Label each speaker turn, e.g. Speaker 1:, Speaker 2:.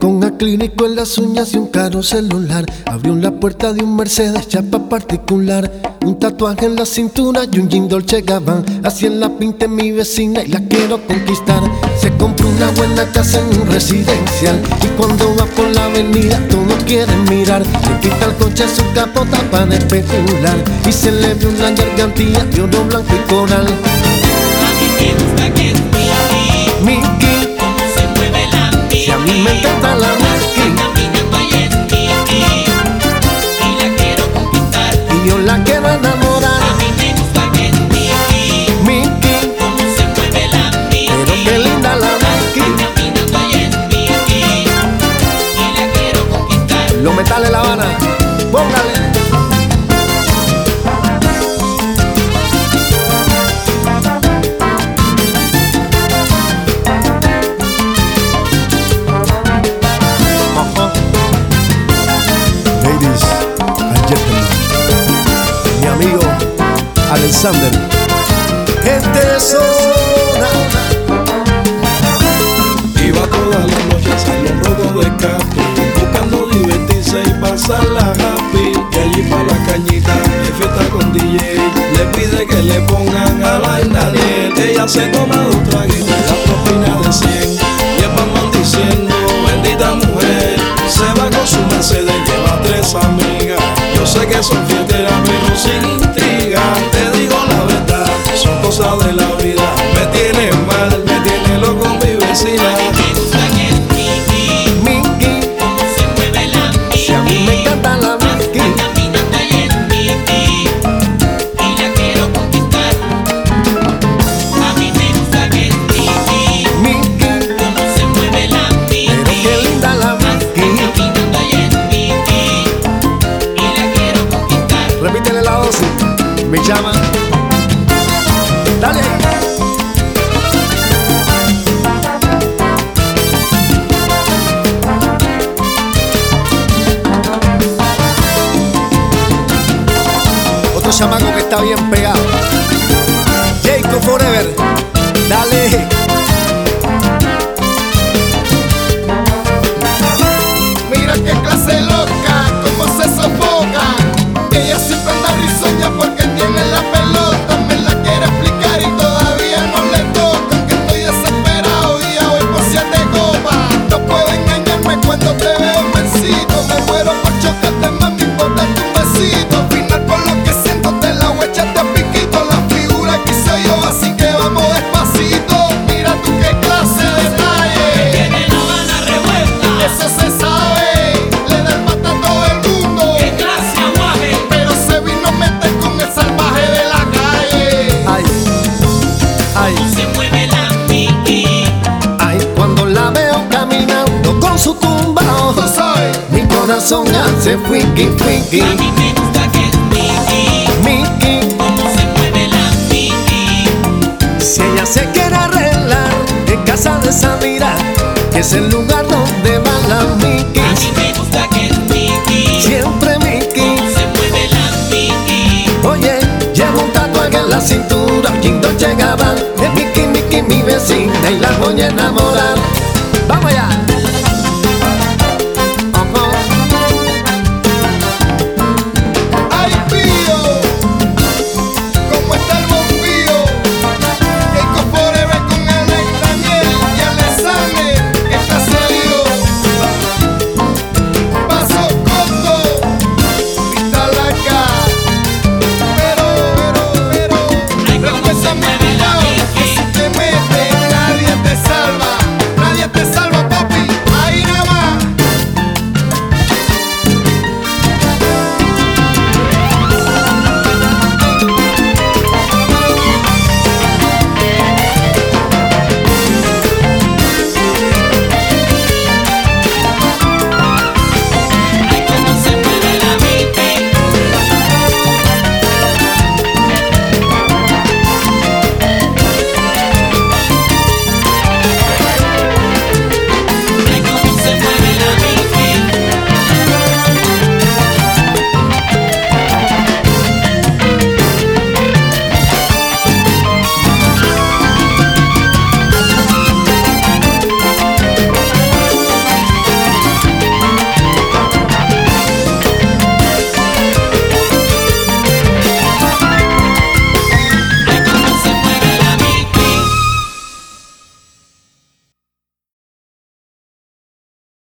Speaker 1: Con acrílico en las uñas y un caro celular, abrió la puerta de un Mercedes chapa particular. Un tatuaje en la cintura y un jean Dolce Gabbana. Así en la pinta mi vecina y la quiero conquistar. Se compró una buena casa en un residencial, y cuando va por la avenida todos quieren mirar. Le quita el coche a su capota para especular, y se le ve una gargantilla de oro blanco y coral.
Speaker 2: A mí me gusta que es
Speaker 1: Mickey,
Speaker 2: cómo se mueve la Mickey.
Speaker 1: si a mí me encanta la Mickey,
Speaker 2: Caminando y es Mickey, y la quiero conquistar.
Speaker 1: y yo la quiero enamorar.
Speaker 2: A mí me gusta que es
Speaker 1: Mickey,
Speaker 2: cómo se mueve la Mickey.
Speaker 1: pero qué linda la Mickey.
Speaker 2: Caminando y es Mickey, y la quiero conquistar.
Speaker 1: Los metales La Habana, póngale. Ladies and gentlemen, mi amigo Alexander, gente zona.
Speaker 3: Iba todas las noches a los rodos de Capi, buscando divertirse y pasarla happy. Y allí pa' la cañita, de fiesta con DJ, le pide que le pongan a bailar de él. Ella se toma 2 traguitos, la propina de 100, y el barman diciendo, bendita mujer. Se va con su Mercedes, lleva 3 amigas. Yo sé que son fiesteras, pero sin intriga. Te digo la verdad, son cosas de la vida. Me tiene mal, me tiene loco mi vecina.
Speaker 2: A mí me gusta que es
Speaker 1: Mickey,
Speaker 2: cómo se mueve la Mickey.
Speaker 1: si a mí me encanta la Mickey.
Speaker 2: Caminando y es Mickey, y la quiero conquistar. A mí me gusta que es
Speaker 1: Mickey,
Speaker 2: cómo se mueve la
Speaker 1: pero
Speaker 2: Mickey.
Speaker 1: qué linda la Mickey.
Speaker 2: Caminando y es Mickey, y la quiero conquistar.
Speaker 1: Repítele la dosis, me llama. Dale. Otro chamaco que está bien pegado, Jacob Forever. Dale.
Speaker 4: Mira qué clase loca, cómo se sofoca. Ella siempre anda risueña porque tiene la pelota. Me la quiere explicar y todavía no le toca. Que estoy desesperado y ya voy por 7 copas. No puedo engañarme cuando te veo mencito. Me muero por chocarte, mami, por darte un besito. Al final por lo que siento te la voy a echar de piquito. La figura que soy yo, así que vamos despacito. Mira tú qué clase de detalle.
Speaker 2: Tiene La Habana revuelta.
Speaker 4: Eso se sabe, le da el mata a todo el mundo.
Speaker 2: ¡Qué clase aguaje!
Speaker 4: Pero se vino a meter con el salvaje de la calle.
Speaker 1: Ay, ay,
Speaker 2: Se mueve la Mickey.
Speaker 1: ay, cuando la veo caminando con su tumbao,
Speaker 4: Tú sabes,
Speaker 1: mi corazón hace friki, friki.
Speaker 2: A mí me gusta que es
Speaker 1: Mickey,
Speaker 2: cómo se mueve la Mickey.
Speaker 1: si ella se quiere arreglar en casa de Samira, que es el lugar donde va la Mickey.
Speaker 2: A mí me gusta que es
Speaker 1: Siempre Mickey.
Speaker 2: cómo se mueve la Mickey.
Speaker 1: Oye, llevo un tatuaje en la cintura, jean Dolce Gabbana. Es Mickey, Mickey, mi vecina, y la voy a enamorar. ¡Vamos allá!